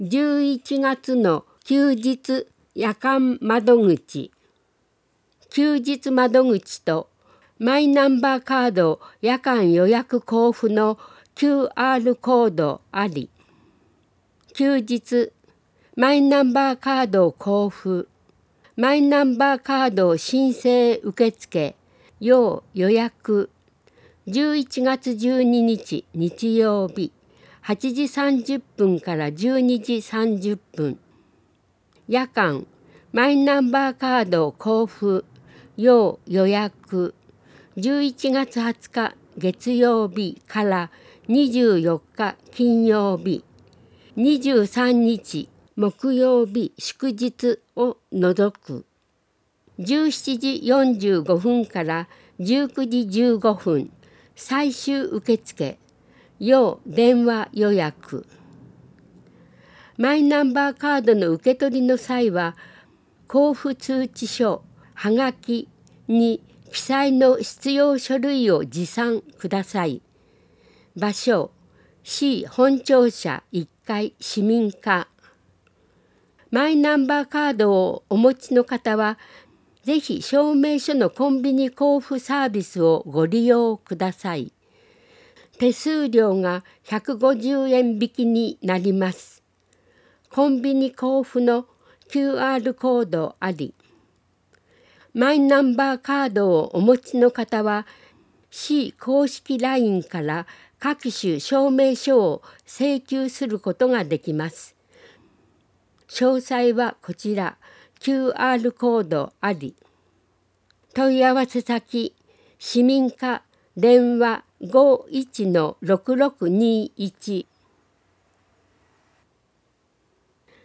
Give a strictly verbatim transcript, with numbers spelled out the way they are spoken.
じゅういちがつの休日夜間窓口。休日窓口とマイナンバーカード夜間予約交付の キューアール コードあり。休日マイナンバーカード交付。マイナンバーカード申請受付要予約。じゅういちがつじゅうににち日曜日はちじさんじゅっぷんからじゅうにじさんじゅっぷん。夜間マイナンバーカード交付要予約。じゅういちがつはつか月曜日からにじゅうよっか金曜日、にじゅうさんにち木曜日祝日を除く。じゅうしちじよんじゅうごふんからじゅうくじじゅうごふん最終受付要電話予約。マイナンバーカードの受け取りの際は交付通知書はがきに記載の必要書類を持参ください。場所市本庁舎いっかい市民課。マイナンバーカードをお持ちの方はぜひ証明書のコンビニ交付サービスをご利用ください。手数料がひゃくごじゅうえん引きになります。コンビニ交付の キューアール コードあり。マイナンバーカードをお持ちの方は市公式 ライン から各種証明書を請求することができます。詳細はこちら キューアール コードあり。問い合わせ先市民課電話 ごいちのろくろくにいち